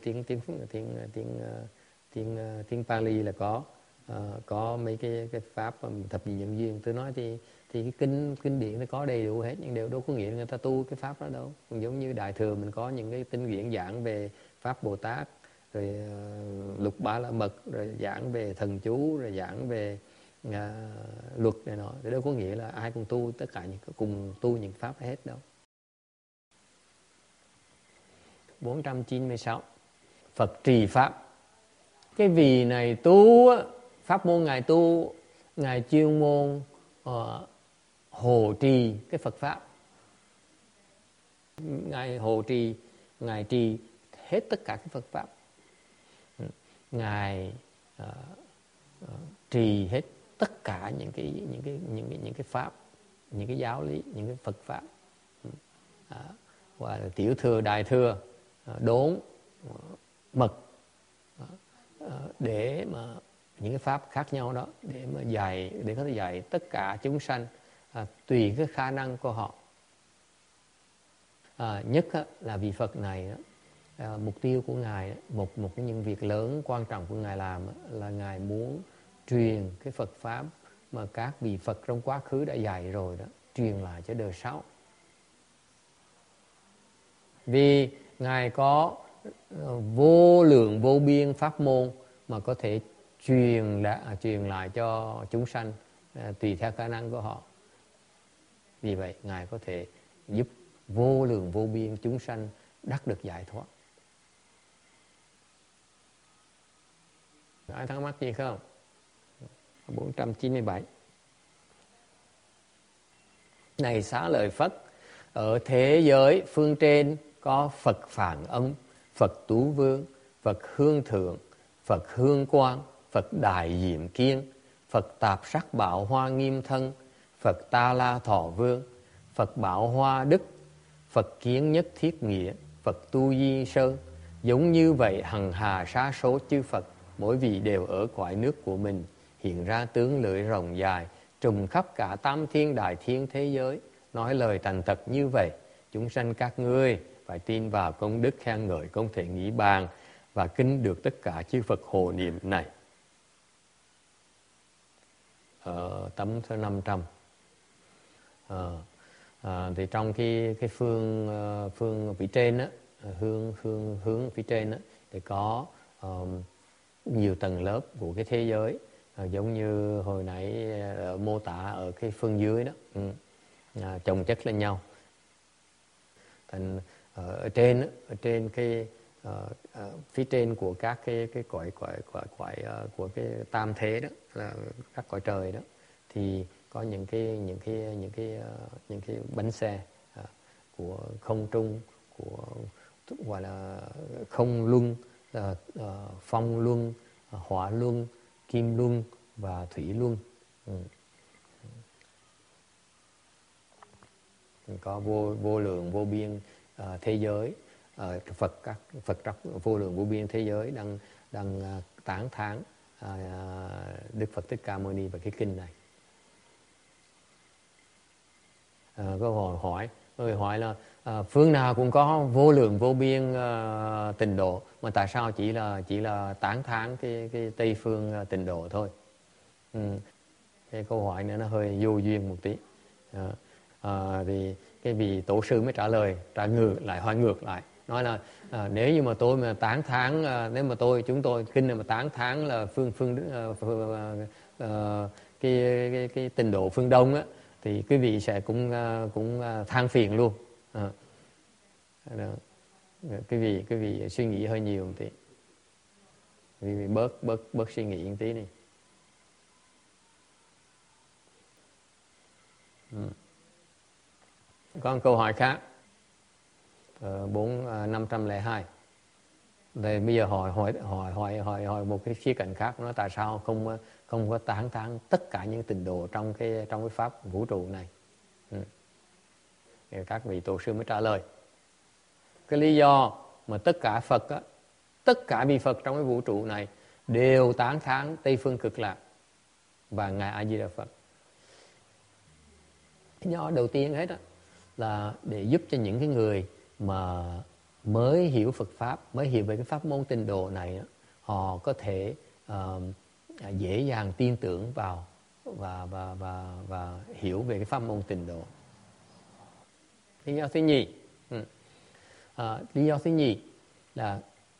tiếng Pali là có mấy cái pháp thập nhị nhân duyên. Tôi nói thì cái kinh điển nó có đầy đủ hết, nhưng đều đâu có nghĩa là người ta tu cái pháp đó đâu. Cũng giống như Đại Thừa mình có những cái kinh điển giảng về pháp Bồ Tát, rồi Lục Bá La Mật, rồi giảng về thần chú, rồi giảng về luật này nọ. Thì đâu có nghĩa là ai cũng tu tất cả cùng tu những pháp hết đâu. 496. Phật trì pháp. Cái vị này tu pháp môn ngài tu, ngài chuyên môn hộ trì cái Phật pháp. Ngài hộ trì, ngài trì hết tất cả cái Phật pháp. Ngài trì hết tất cả những cái pháp, những cái giáo lý, những cái Phật pháp, gọi là tiểu thừa, đại thừa, đốn, mật, để mà những cái pháp khác nhau đó, để có thể dạy tất cả chúng sanh tùy cái khả năng của họ. Nhất là vị Phật này, mục tiêu của ngài, một những việc lớn quan trọng của ngài làm là ngài muốn truyền cái Phật pháp mà các vị Phật trong quá khứ đã dạy rồi đó, truyền lại cho đời sau. Vì ngài có vô lượng vô biên pháp môn mà có thể truyền lại cho chúng sanh tùy theo khả năng của họ. Vì vậy ngài có thể giúp vô lượng vô biên chúng sanh đắc được giải thoát. Ai thắc mắc gì không? 497. Này xá lợi Phất, ở thế giới phương trên có Phật Phản Âm, Phật Tú Vương, Phật Hương Thượng, Phật Hương Quang, Phật Đại Diệm Kiên, Phật Tạp Sắc Bảo Hoa Nghiêm Thân, Phật Ta La Thọ Vương, Phật Bảo Hoa Đức, Phật Kiến Nhất Thiết Nghĩa, Phật Tu Di Sơn. Giống như vậy hằng hà sa số chư Phật, mỗi vị đều ở cõi nước của mình, hiện ra tướng lưỡi rộng dài, trùm khắp cả tam thiên đại thiên thế giới, nói lời thành thật như vậy. Chúng sanh các ngươi phải tin vào công đức khen ngợi không thể nghĩ bàn, và kính được tất cả chư Phật hộ niệm này. Tấm số 500. Thì trong cái phương phía trên á, hướng phía trên á, thì có nhiều tầng lớp của cái thế giới, giống như hồi nãy mô tả ở cái phương dưới đó, chồng chất lên nhau. Thành ở trên cái phía trên của các cái cõi của cái tam thế đó, là các cõi trời đó, thì có những cái bánh xe của không trung, của gọi là không luân, phong luân, hỏa luân, kim luân và thủy luân. Có vô lượng vô biên thế giới, các Phật vô lượng vô biên thế giới đang tán thán Đức Phật Thích Ca Mâu Ni về cái kinh này. Có hỏi Người hỏi là phương nào cũng có vô lượng vô biên tịnh độ, mà tại sao chỉ là tán thán cái Tây phương tịnh độ thôi? Cái câu hỏi nữa nó hơi vô duyên một tí. Thì cái vị tổ sư mới trả lời, hỏi ngược lại, nói là nếu như mà tôi mà tán thán, nếu mà chúng tôi kinh này mà tán thán là cái tịnh độ phương Đông á, thì quý vị sẽ cũng than phiền luôn. Đó. Quý vị suy nghĩ hơi nhiều một tí, quý vị bớt suy nghĩ một tí đi. Có một câu hỏi khác, 502. Đây bây giờ hỏi một cái khía cạnh khác, nói tại sao không có tán thán tất cả những tịnh độ trong cái pháp vũ trụ này. Thì các vị tổ sư mới trả lời, cái lý do mà tất cả vị Phật trong cái vũ trụ này đều tán thán Tây phương Cực Lạc và ngài A Di Đà Phật. Cái nhỏ đầu tiên hết đó là để giúp cho những cái người mà mới hiểu Phật pháp, mới hiểu về cái pháp môn tịnh độ này đó, họ có thể dễ dàng tin tưởng vào và hiểu về cái pháp môn tịnh độ. Lý do thứ nhì là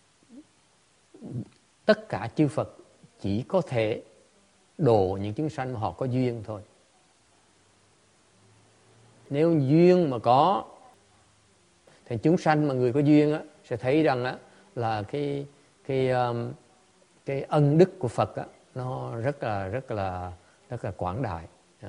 tất cả chư Phật chỉ có thể độ những chúng sanh mà họ có duyên thôi. Nếu duyên mà có thì chúng sanh mà người có duyên á, sẽ thấy rằng á, là cái ân đức của Phật á, nó rất là quảng đại.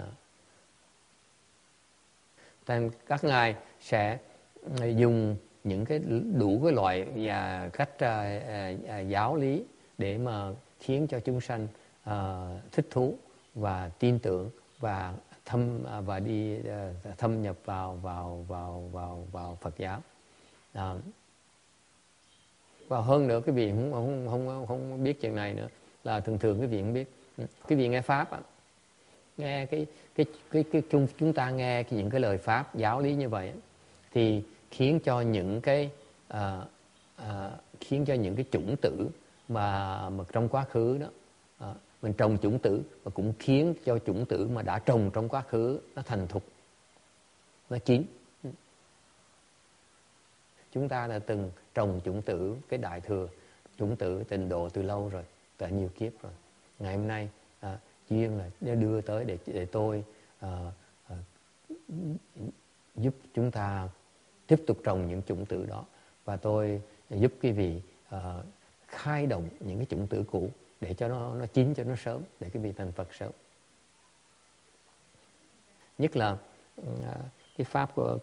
Các ngài sẽ dùng những cái đủ cái loại và cách giáo lý để mà khiến cho chúng sanh thích thú và tin tưởng và đi thâm nhập vào Phật giáo. Và hơn nữa, cái vị không biết chuyện này nữa, là thường cái vị không biết, cái vị nghe pháp á, nghe chúng ta nghe những cái lời pháp giáo lý như vậy thì khiến cho những cái chủng tử mà trong quá khứ đó, mình trồng chủng tử, và cũng khiến cho chủng tử mà đã trồng trong quá khứ nó thành thục, nó chín. Chúng ta đã từng trồng chủng tử cái đại thừa, chủng tử tịnh độ từ lâu rồi, từ nhiều kiếp rồi. Ngày hôm nay duyên là đưa tới để tôi giúp chúng ta tiếp tục trồng những chủng tử đó, và tôi giúp quý vị khai động những cái chủng tử cũ để cho nó chín, cho nó sớm, để quý vị thành Phật sớm. Nhất là cái pháp của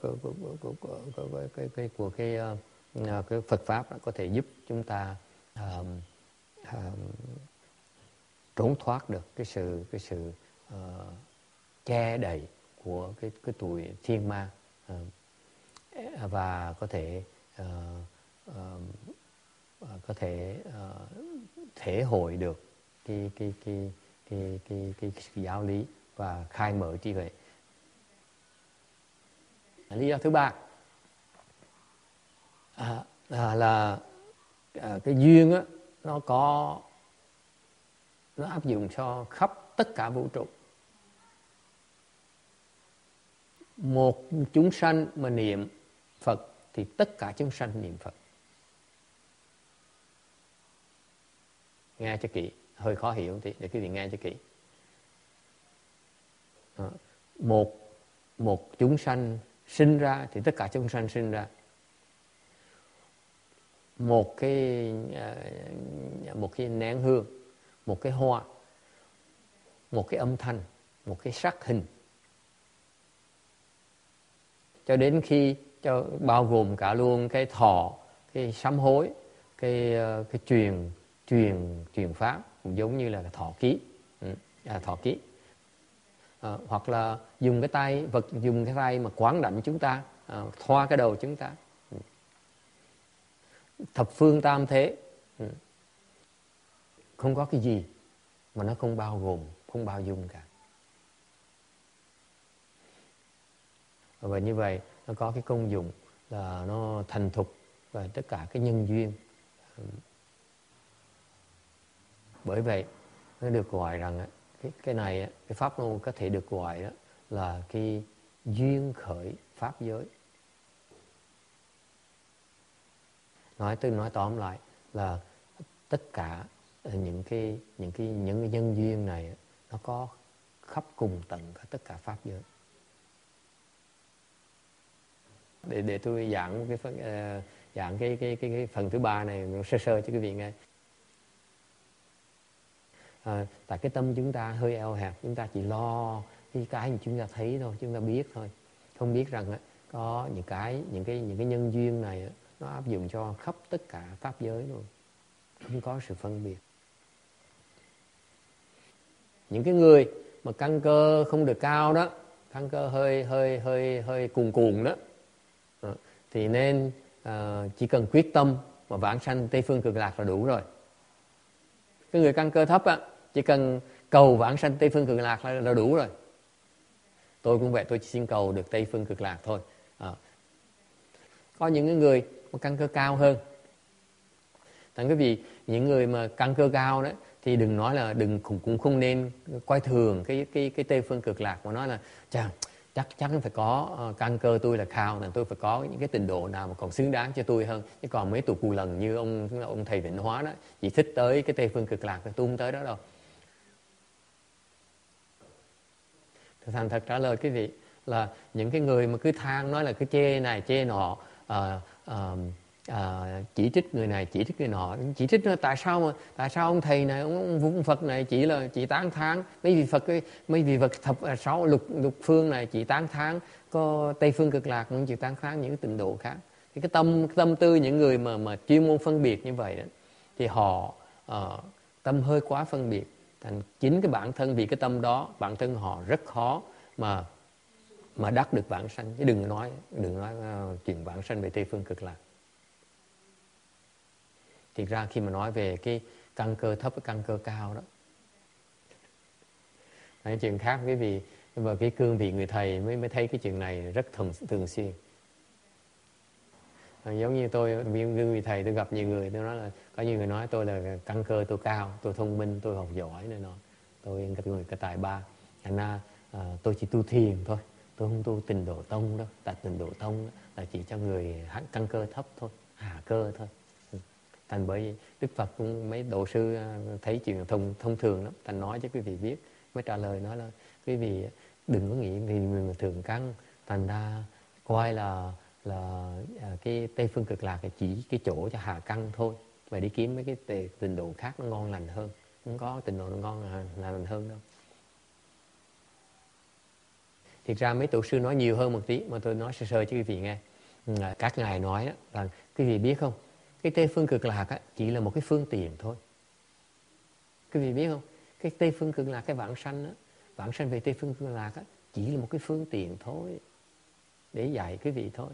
cái Phật pháp đó có thể giúp chúng ta trốn thoát được cái sự che đậy của cái tuổi thiên ma, và có thể thể hội được cái giáo lý và khai mở trí huệ. Lý do thứ ba là cái duyên á, nó áp dụng cho khắp tất cả vũ trụ. Một chúng sanh mà niệm Phật thì tất cả chúng sanh niệm Phật. Nghe cho kỹ, hơi khó hiểu thì để quý vị nghe cho kỹ. Một chúng sanh sinh ra thì tất cả chúng sanh sinh ra. Một cái nén hương, một cái hoa, một cái âm thanh, một cái sắc hình, cho đến khi bao gồm cả luôn cái thọ, cái sám hối, cái truyền pháp, cũng giống như là thọ ký, hoặc là dùng cái tay mà quán đảnh chúng ta, thoa cái đầu chúng ta, thập phương tam thế, không có cái gì mà nó không bao gồm, không bao dung cả. Và như vậy nó có cái công dụng là nó thành thục và tất cả cái nhân duyên. Bởi vậy nó được gọi rằng cái này, cái pháp môn có thể được gọi đó là cái duyên khởi pháp giới. Nói tóm lại là tất cả những cái nhân duyên này nó có khắp cùng tận cả tất cả pháp giới. Để tôi giảng cái phần thứ ba này sơ sơ cho quý vị nghe. Tại cái tâm chúng ta hơi eo hẹp, chúng ta chỉ lo cái mà chúng ta thấy thôi, chúng ta biết thôi, không biết rằng có những cái nhân duyên này nó áp dụng cho khắp tất cả pháp giới luôn, không có sự phân biệt. Những cái người mà căn cơ không được cao đó, căn cơ hơi cuồn đó, thì nên chỉ cần quyết tâm mà vãng sanh Tây Phương Cực Lạc là đủ rồi. Cái người căn cơ thấp á, chỉ cần cầu vãng sanh Tây Phương Cực Lạc là đủ rồi. Tôi cũng vậy, tôi chỉ xin cầu được Tây Phương Cực Lạc thôi. Có những cái người mà căn cơ cao hơn. Tại quý vị, những người mà căn cơ cao đó thì đừng nói là cũng không nên coi thường cái Tây Phương Cực Lạc, mà nói là chắc phải có căn cơ tôi là cao, nên tôi phải có những cái trình độ nào mà còn xứng đáng cho tôi hơn. Chứ còn mấy tụi cù lần như ông thầy Vĩnh Hóa đó, chỉ thích tới cái Tây Phương Cực Lạc, tôi không tới đó đâu. Thành thật trả lời quý vị là những cái người mà cứ than nói là cứ chê này chê nọ, chỉ trích người này chỉ trích người nọ, chỉ trích tại sao ông thầy này, ông Phật này chỉ tán thán mấy vị Phật thập sáu lục phương này chỉ tán thán có Tây Phương Cực Lạc, không chịu tán thán những cái tịnh độ khác. Thì cái tâm tư những người mà chuyên môn phân biệt như vậy đó, thì họ tâm hơi quá phân biệt. Thành chính cái bản thân, vì cái tâm đó bản thân họ rất khó mà đắc được vãng sanh, chứ đừng nói chuyện vãng sanh về Tây Phương Cực Lạc. Thì ra khi mà nói về cái căn cơ thấp với căn cơ cao đó, cái chuyện khác quý vị, và cái cương vị người thầy mới thấy cái chuyện này rất thường xuyên. Giống như tôi, cương vị thầy, tôi gặp nhiều người, tôi nói là có nhiều người nói tôi là căn cơ tôi cao, tôi thông minh, tôi học giỏi này nọ, tôi người có tài ba, thành ra tôi chỉ tu thiền thôi, tôi không tu tịnh độ tông đâu. Tại tịnh độ tông là chỉ cho người căn cơ thấp thôi, hạ cơ thôi. Thành bởi Đức Phật cũng mấy độ sư thấy chuyện thông thường lắm, thành nói cho quý vị biết, mới trả lời nói là quý vị đừng có nghĩ vì người mà thường căn, thành ra coi là cái Tây Phương Cực Lạc là chỉ cái chỗ cho hạ căn thôi, và đi kiếm mấy cái tịnh độ khác nó ngon lành hơn. Không có tịnh độ nó ngon lành hơn đâu. Thực ra mấy tổ sư nói nhiều hơn một tí, mà tôi nói sơ sơ cho quý vị nghe. Các ngài nói là quý vị biết không, cái Tây Phương Cực Lạc chỉ là một cái phương tiện thôi. Quý vị biết không, cái Tây Phương Cực Lạc, cái vãng sanh về Tây Phương Cực Lạc chỉ là một cái phương tiện thôi, để dạy quý vị thôi.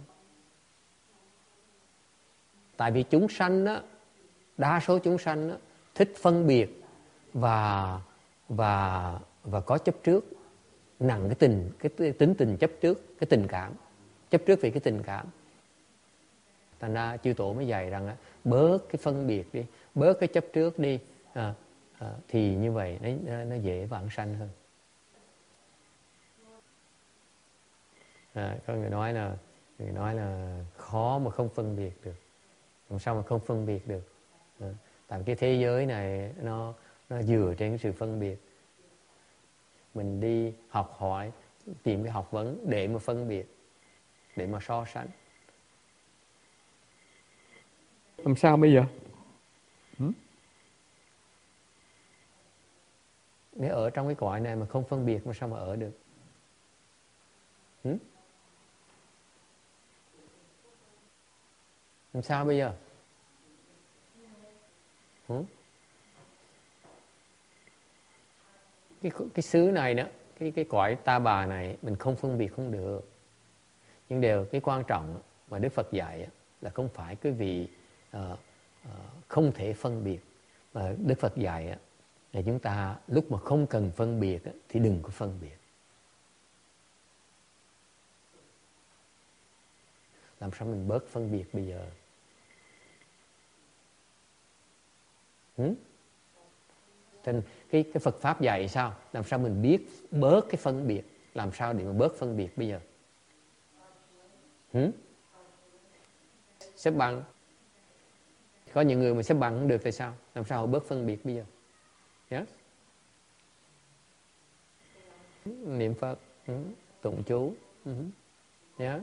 Tại vì chúng sanh đó, đa số chúng sanh đó, thích phân biệt và có chấp trước, nặng cái tính tình chấp trước, cái tình cảm, chấp trước về cái tình cảm. Thành ra chư tổ mới dạy rằng bớt cái phân biệt đi, bớt cái chấp trước đi, thì như vậy nó dễ vãng sanh hơn. Có người nói là khó mà không phân biệt được. Làm sao mà không phân biệt được? Tại cái thế giới này nó dựa trên cái sự phân biệt. Mình đi học hỏi, tìm cái học vấn để mà phân biệt, để mà so sánh. Làm sao bây giờ? Nếu ở trong cái cõi này mà không phân biệt mà sao mà ở được? Làm sao bây giờ? Cái xứ này đó, cái cõi ta bà này mình không phân biệt không được. Nhưng cái quan trọng mà Đức Phật dạy là không phải quý vị không thể phân biệt, mà Đức Phật dạy là chúng ta lúc mà không cần phân biệt thì đừng có phân biệt. Làm sao mình bớt phân biệt bây giờ? Nên cái Phật Pháp dạy sao? Làm sao mình biết bớt cái phân biệt? Làm sao để mà bớt phân biệt bây giờ? Xếp bằng. Có những người mà xếp bằng không được thì sao? Làm sao họ bớt phân biệt bây giờ? Yes. Niệm Phật, tụng chú. Yes.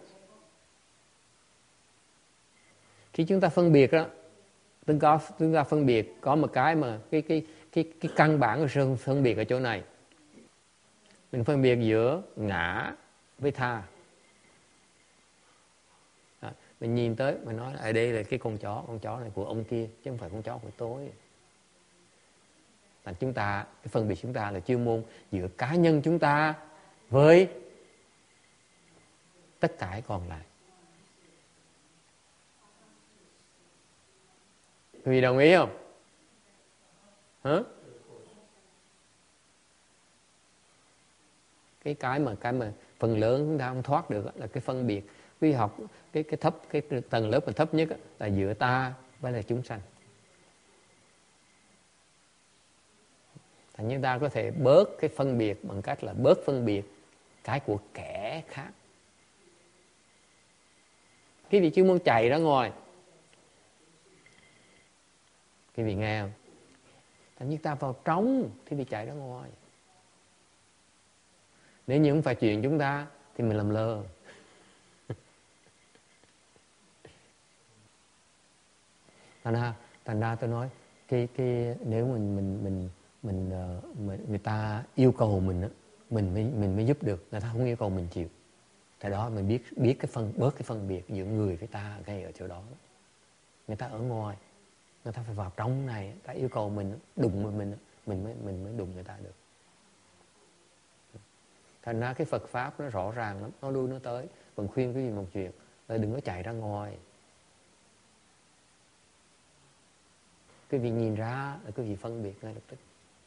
Khi chúng ta phân biệt đó, chúng ta phân biệt có một cái mà cái căn bản của sự phân biệt ở chỗ này. Mình phân biệt giữa ngã với tha. Mình nhìn tới, mình nói ở đây là cái con chó này của ông kia, chứ không phải con chó của tôi. Là chúng ta, cái phân biệt chúng ta là chuyên môn giữa cá nhân chúng ta với tất cả còn lại. Quý vị đồng ý không? Hả? Cái mà phần lớn chúng ta không thoát được là cái phân biệt. Quý vị học cái thấp, cái tầng lớp mà thấp nhất là giữa ta với là chúng sanh. Thành như ta có thể bớt cái phân biệt bằng cách là bớt phân biệt cái của kẻ khác. Quý vị chứ muốn chạy ra ngoài. Quý vị nghe không? Thành như ta vào trong thì bị chạy ra ngoài. Nếu như không phải chuyện chúng ta thì mình làm lơ. Thành ra tôi nói cái nếu mình người ta yêu cầu mình mới giúp được, người ta không yêu cầu mình chịu. Tại đó mình biết bớt cái phân biệt giữa người với ta ngay ở chỗ đó. Người ta ở ngoài, người ta phải vào trong này, người ta yêu cầu mình đụng với mình mới đụng người ta được. Thành ra cái Phật Pháp nó rõ ràng lắm, nó lui nó tới. Vẫn khuyên quý vị một chuyện là đừng có chạy ra ngoài. Quý vị nhìn ra là quý vị phân biệt ngay lập tức.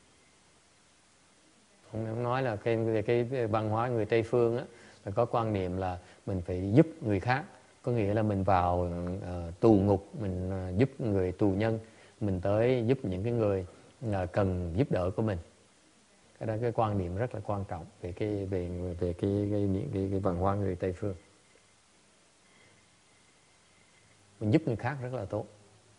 Ông nói là cái văn hóa người Tây Phương á, là có quan niệm là mình phải giúp người khác. Có nghĩa là mình vào tù ngục, mình giúp người tù nhân, mình tới giúp những cái người cần giúp đỡ của mình. Cái đó cái quan niệm rất là quan trọng về cái văn hóa người Tây Phương. Mình giúp người khác rất là tốt.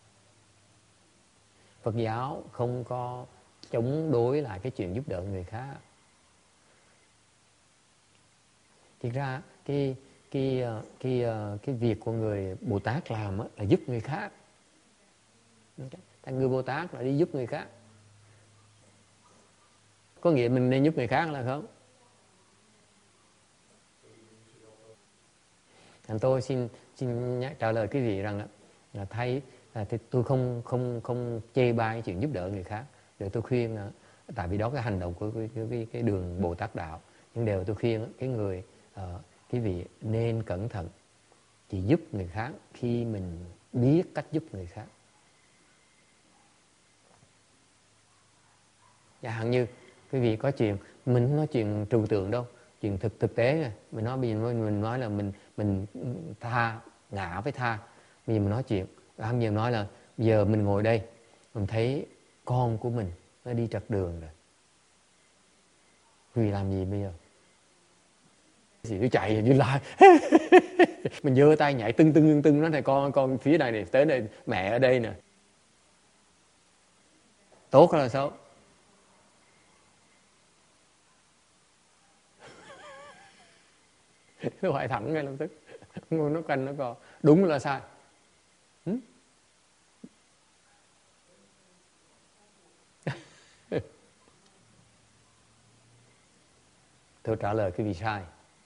Phật giáo không có chống đối lại cái chuyện giúp đỡ người khác. Thực ra cái việc của người Bồ Tát làm là giúp người khác. Thành người Bồ Tát là đi giúp người khác. Có nghĩa mình nên giúp người khác là không? Thành tôi xin trả lời quý vị rằng là thấy thì tôi không chê bai cái chuyện giúp đỡ người khác. Để tôi khuyên tại vì đó cái hành động của cái đường Bồ Tát đạo. Nhưng đều tôi khuyên cái người quý vị nên cẩn thận, chỉ giúp người khác khi mình biết cách giúp người khác. Chẳng hạn như quý vị có chuyện, mình không nói chuyện trừu tượng đâu, chuyện thực tế. Mình nói là mình tha, ngã với tha. Bây giờ mình nói chuyện, bây giờ nói là giờ mình ngồi đây, mình thấy con của mình nó đi trật đường rồi. Quý vị làm gì bây giờ? Thì nó chạy như lại mình giơ tay nhảy tưng nó này, con phía này tới đây, mẹ ở đây nè. Tốt hay là xấu? Nó hoại thẳng ngay lập tức. Nó canh nó coi đúng là sai. Tôi trả lời cái vì sai.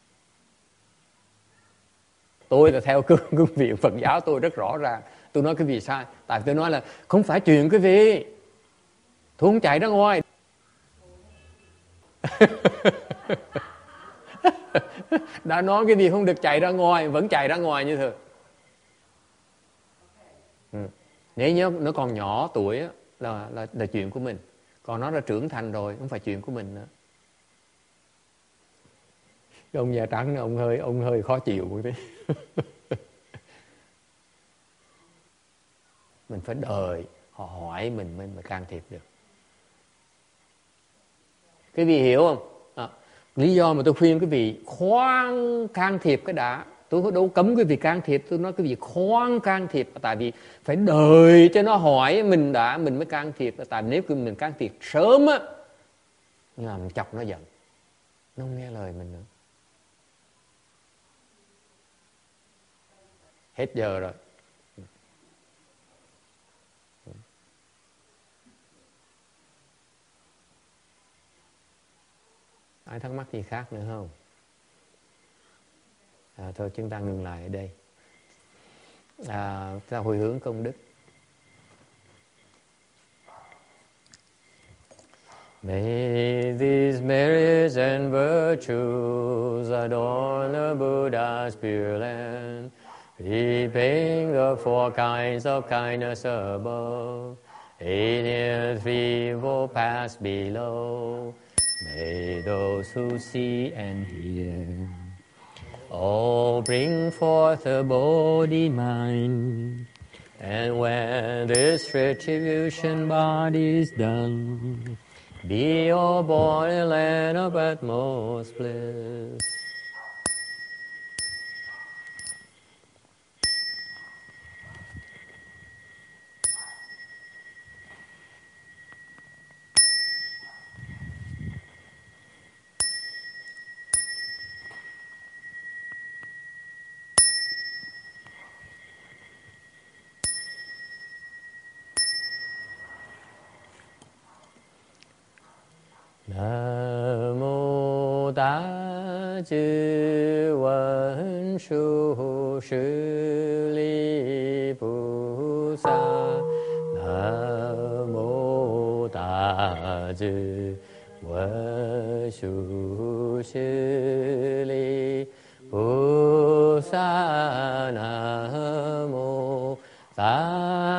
Tôi là theo cương vị Phật giáo, tôi rất rõ ràng. Tôi nói cái vì sai. Tại tôi nói là không phải chuyện quý vị, tôi không chạy ra ngoài. Đã nói cái gì không được chạy ra ngoài, vẫn chạy ra ngoài như thường. Nếu như nó còn nhỏ tuổi là chuyện của mình. Còn nó đã trưởng thành rồi, không phải chuyện của mình nữa. Ông Nhà Trắng ông hơi khó chịu một tí. Mình phải đợi họ hỏi mình mới can thiệp được. Quý vị hiểu không? Lý do mà tôi khuyên quý vị khoan can thiệp cái đã. Tôi đâu cấm quý vị can thiệp, tôi nói quý vị khoan can thiệp. Tại vì phải đợi cho nó hỏi mình đã, mình mới can thiệp. Tại vì nếu mình can thiệp sớm á, làm chọc nó giận, nó không nghe lời mình nữa. Hết giờ rồi. Ai thắc mắc gì khác nữa không? Thôi chúng ta ngừng lại ở đây. Ta hồi hướng công đức. May these merits and virtues adorn the Buddha's Pure Land, repaying the four kinds of kindness above, aid in threefold paths below. May those who see and hear all bring forth a Bodhi mind, and when this retribution body is done, be all born in land of utmost bliss. Nam mô Tát Chư Văn殊Sư利Bồ Tát. Nam mô Tát Chư Văn殊Sư利Bồ Tát. Nam mô Tát